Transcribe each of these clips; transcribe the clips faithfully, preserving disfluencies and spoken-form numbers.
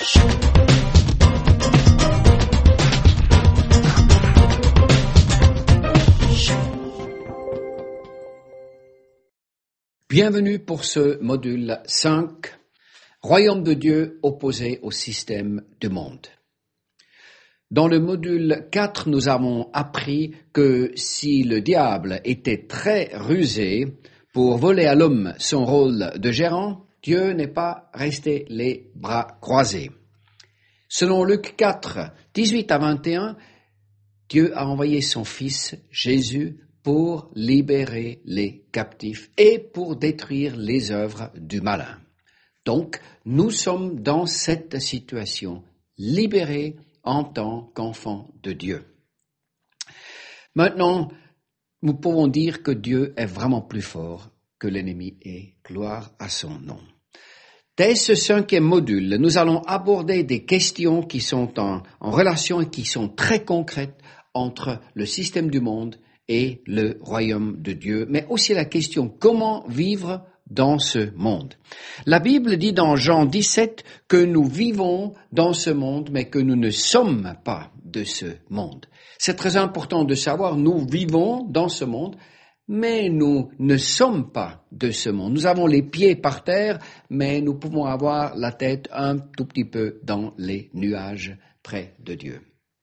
Bienvenue pour ce module cinq, Royaume de Dieu opposé au système du monde. Dans le module quatre, nous avons appris que si le diable était très rusé pour voler à l'homme son rôle de gérant, Dieu n'est pas resté les bras croisés. Selon Luc quatre, dix-huit à vingt et un, Dieu a envoyé son Fils Jésus pour libérer les captifs et pour détruire les œuvres du malin. Donc, nous sommes dans cette situation, libérés en tant qu'enfants de Dieu. Maintenant, nous pouvons dire que Dieu est vraiment plus fort que l'ennemi et gloire à son nom. Dès ce cinquième module, nous allons aborder des questions qui sont en, en relation et qui sont très concrètes entre le système du monde et le royaume de Dieu, mais aussi la question comment vivre dans ce monde. La Bible dit dans Jean dix-sept que nous vivons dans ce monde, mais que nous ne sommes pas de ce monde. C'est très important de savoir, nous vivons dans ce monde, mais nous ne sommes pas de ce monde. Nous avons les pieds par terre, mais nous pouvons avoir la tête un tout petit peu dans les nuages près de Dieu.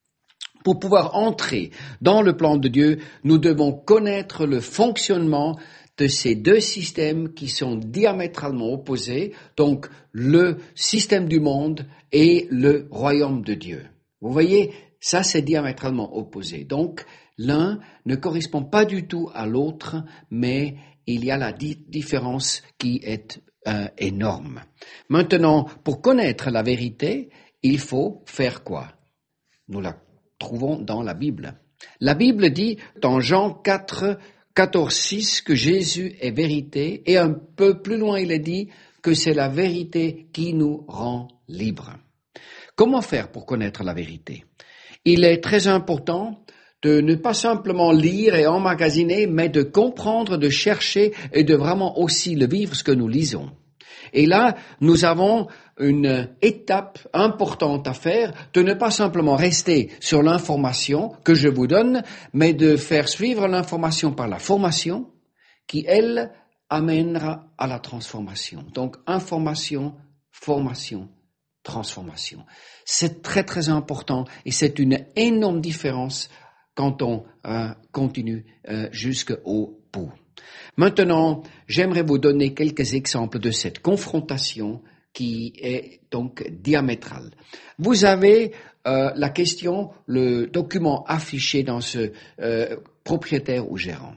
Pour pouvoir entrer dans le plan de Dieu, nous devons connaître le fonctionnement de ces deux systèmes qui sont diamétralement opposés, donc le système du monde et le royaume de Dieu. Vous voyez, ça c'est diamétralement opposé. Donc l'un ne correspond pas du tout à l'autre, mais il y a la di- différence qui est euh, énorme. Maintenant, pour connaître la vérité, il faut faire quoi? Nous la trouvons dans la Bible. La Bible dit dans Jean quatre, quatorze, six que Jésus est vérité et un peu plus loin il est dit que c'est la vérité qui nous rend libres. Comment faire pour connaître la vérité? Il est très important de ne pas simplement lire et emmagasiner, mais de comprendre, de chercher et de vraiment aussi le vivre ce que nous lisons. Et là, nous avons une étape importante à faire, de ne pas simplement rester sur l'information que je vous donne, mais de faire suivre l'information par la formation qui, elle, amènera à la transformation. Donc, information, formation, transformation. C'est très, très important et c'est une énorme différence quand on euh, continue euh, jusqu'au bout. Maintenant, j'aimerais vous donner quelques exemples de cette confrontation qui est donc diamétrale. Vous avez euh, la question, le document affiché dans ce euh, propriétaire ou gérant.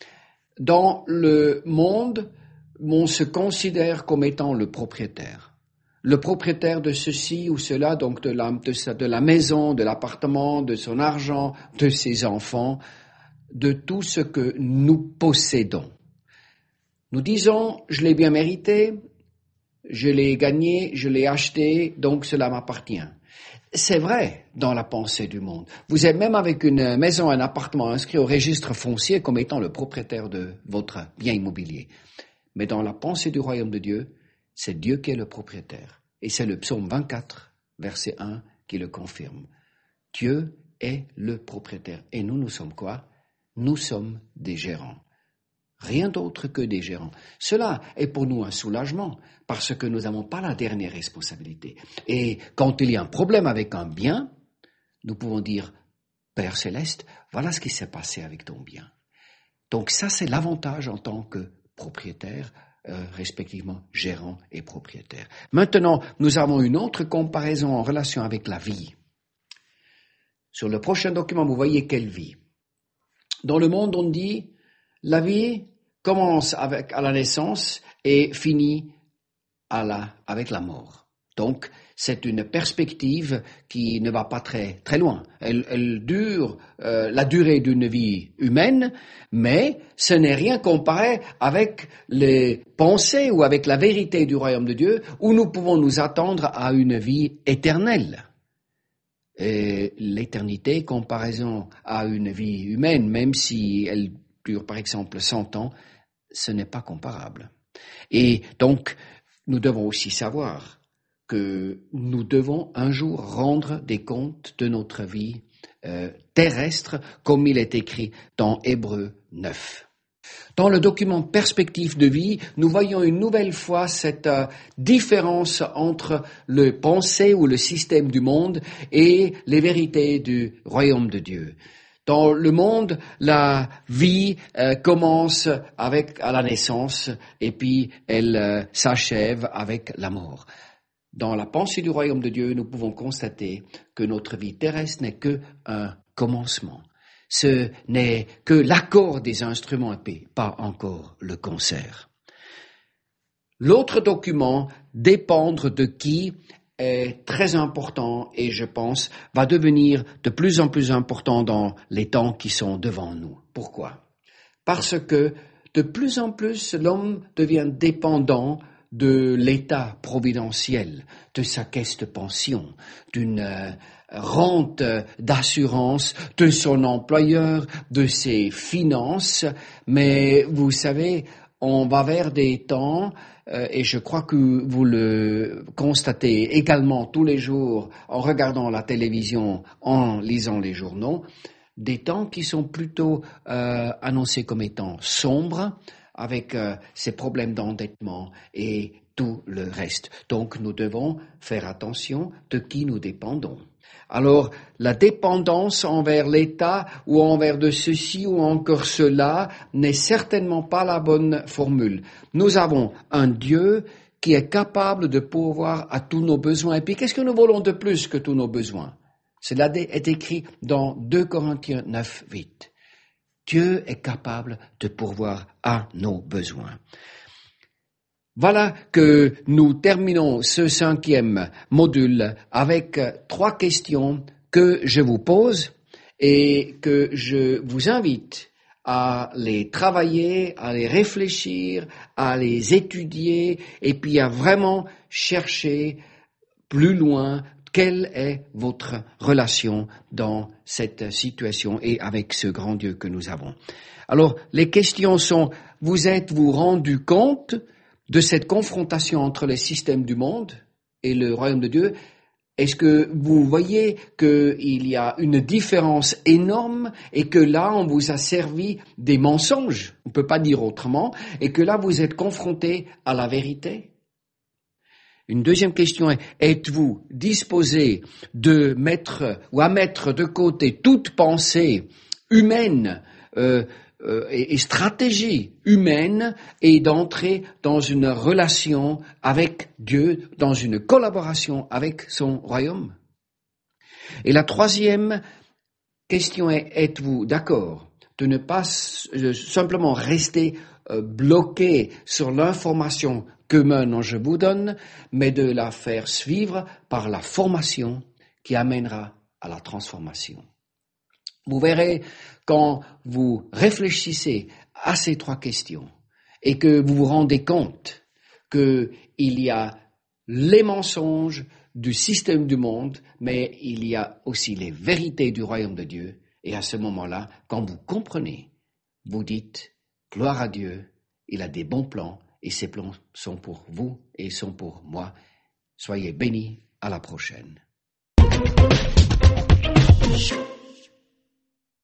Dans le monde, on se considère comme étant le propriétaire. Le propriétaire de ceci ou cela, donc de la, de, sa, de la maison, de l'appartement, de son argent, de ses enfants, de tout ce que nous possédons. Nous disons, je l'ai bien mérité, je l'ai gagné, je l'ai acheté, donc cela m'appartient. C'est vrai dans la pensée du monde. Vous êtes même avec une maison, un appartement inscrit au registre foncier comme étant le propriétaire de votre bien immobilier. Mais dans la pensée du royaume de Dieu, c'est Dieu qui est le propriétaire. Et c'est le psaume vingt-quatre, verset un, qui le confirme. Dieu est le propriétaire. Et nous, nous sommes quoi? Nous sommes des gérants. Rien d'autre que des gérants. Cela est pour nous un soulagement, parce que nous n'avons pas la dernière responsabilité. Et quand il y a un problème avec un bien, nous pouvons dire, Père Céleste, voilà ce qui s'est passé avec ton bien. Donc ça, c'est l'avantage en tant que propriétaire, euh, respectivement gérant et propriétaire. Maintenant, nous avons une autre comparaison en relation avec la vie. Sur le prochain document, vous voyez quelle vie. Dans le monde, on dit, la vie commence avec, à la naissance et finit à la, avec la mort. Donc, c'est une perspective qui ne va pas très, très loin. Elle, elle dure euh, la durée d'une vie humaine, mais ce n'est rien comparé avec les pensées ou avec la vérité du royaume de Dieu, où nous pouvons nous attendre à une vie éternelle. Et l'éternité, comparaison à une vie humaine, même si elle dure par exemple cent ans, ce n'est pas comparable. Et donc, nous devons aussi savoir que nous devons un jour rendre des comptes de notre vie euh, terrestre, comme il est écrit dans Hébreux neuf. Dans le document Perspective de vie, nous voyons une nouvelle fois cette euh, différence entre le pensée ou le système du monde et les vérités du royaume de Dieu. Dans le monde, la vie euh, commence avec à la naissance et puis elle euh, s'achève avec la mort. Dans la pensée du royaume de Dieu, nous pouvons constater que notre vie terrestre n'est que un commencement. Ce n'est que l'accord des instruments et pas encore le concert. L'autre document, dépendre de qui, est très important et je pense va devenir de plus en plus important dans les temps qui sont devant nous. Pourquoi? Parce que de plus en plus l'homme devient dépendant de l'état providentiel, de sa caisse de pension, d'une euh, rente d'assurance, de son employeur, de ses finances. Mais vous savez, on va vers des temps, euh, et je crois que vous le constatez également tous les jours en regardant la télévision, en lisant les journaux, des temps qui sont plutôt euh, annoncés comme étant sombres, avec euh, ces problèmes d'endettement et tout le reste. Donc nous devons faire attention de qui nous dépendons. Alors la dépendance envers l'État ou envers de ceci ou encore cela n'est certainement pas la bonne formule. Nous avons un Dieu qui est capable de pourvoir à tous nos besoins. Et puis qu'est-ce que nous voulons de plus que tous nos besoins? Cela est écrit dans deux Corinthiens neuf, huit. Dieu est capable de pourvoir à nos besoins. Voilà que nous terminons ce cinquième module avec trois questions que je vous pose et que je vous invite à les travailler, à les réfléchir, à les étudier et puis à vraiment chercher plus loin quelle est votre relation dans cette situation et avec ce grand Dieu que nous avons. Alors, les questions sont, vous êtes-vous rendu compte de cette confrontation entre les systèmes du monde et le royaume de Dieu? Est-ce que vous voyez qu'il y a une différence énorme et que là, on vous a servi des mensonges, on ne peut pas dire autrement, et que là, vous êtes confronté à la vérité? Une deuxième question est, êtes-vous disposé de mettre ou à mettre de côté toute pensée humaine euh, euh, et, et stratégie humaine et d'entrer dans une relation avec Dieu, dans une collaboration avec son royaume? Et la troisième question est, êtes-vous d'accord de ne pas euh, simplement rester euh, bloqué sur l'information que maintenant je vous donne, mais de la faire suivre par la formation qui amènera à la transformation. Vous verrez, quand vous réfléchissez à ces trois questions et que vous vous rendez compte qu'il y a les mensonges du système du monde, mais il y a aussi les vérités du royaume de Dieu, et à ce moment-là, quand vous comprenez, vous dites, gloire à Dieu, il a des bons plans, et ces plans sont pour vous et sont pour moi. Soyez bénis, à la prochaine.